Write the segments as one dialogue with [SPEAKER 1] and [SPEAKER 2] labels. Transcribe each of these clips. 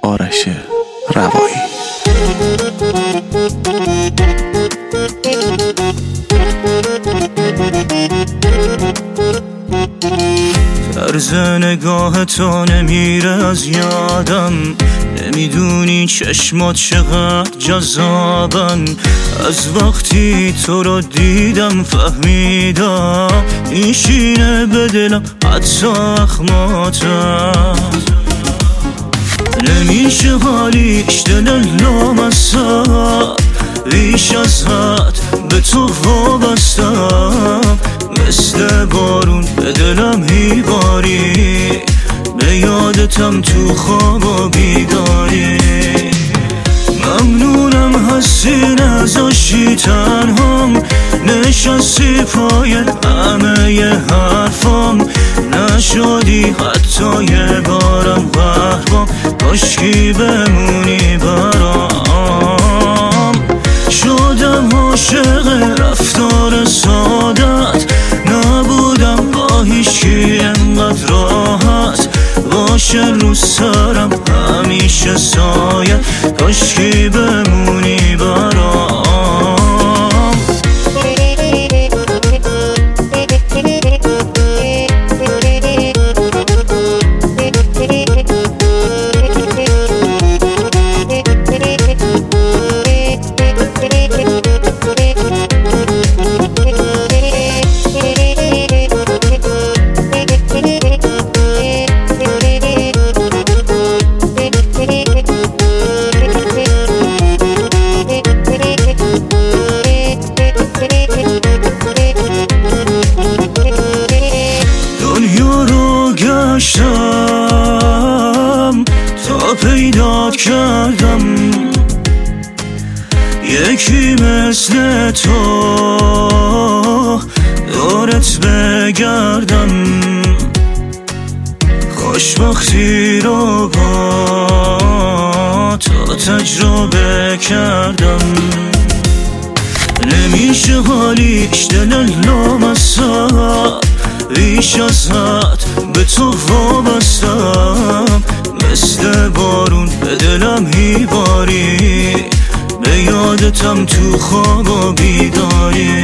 [SPEAKER 1] آرش روایی.
[SPEAKER 2] طرز نگاه تو نمیره از یادم، نمیدونی چشمات چقدر جذابن. از وقتی تو رو دیدم فهمیدم میشینه به دلم حتی اخماتم. نمیشه حالیش دل لامصب، بیش از حد به تو وابستم. مثل بارون به دلم هیباری، به یادتم تو خواب و بیداری. ممنونم هستی نذاشتی تنهام، نشستی پای همه ی حرفام. نشدی حتی یه بارم قهربام، کاشکی بمونی برام. شدم عاشق رفتار سادت، نبودم با هیچکی انقدر راحت. باشه رو سرم همیشه سایه، کاشکی بمونی برام. گشتم تا پیدا کردم یکی مثل تو، دورت بگردم. خوشبختی رو با تو تجربه کردم. نمیشه حالیش دل لامصب، بیش از حد به تو وابستم. مثل بارون به دلم هیباری، به یادتم تو خواب و بیداری.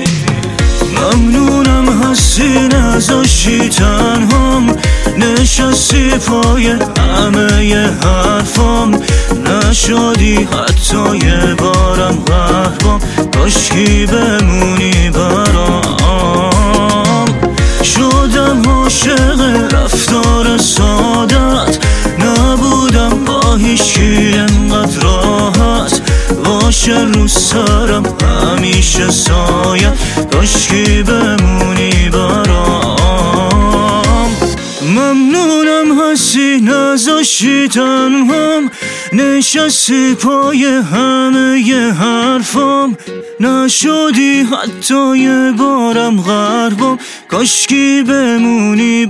[SPEAKER 2] ممنونم هستی نذاشتی تنهام، نشستی پای همه ی حرفام. نشدی حتی یه بارم قهربام، کاشکی بمونی برام. شدم عاشق رفتار سادت، نبودم با هیچکی انقدر راحت. باشه رو سرم همیشه سایه، کاشکی بمونی برام. ممنونم هستی نذاشتی تنهام، نشستی پای همه ی حرفام. نشدی حتی یه بارم قهربام، کاشکی بمونی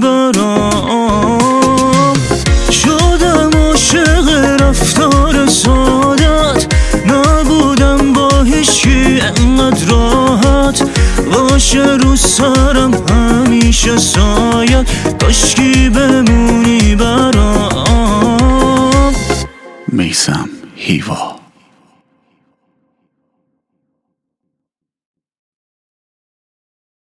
[SPEAKER 2] برام. شدم عاشق رفتار سادت، نبودم با هیچکی انقدر راحت. باشه رو سرم همیشه سایه، کاشکی بمونی برام.
[SPEAKER 1] میثم هیوا.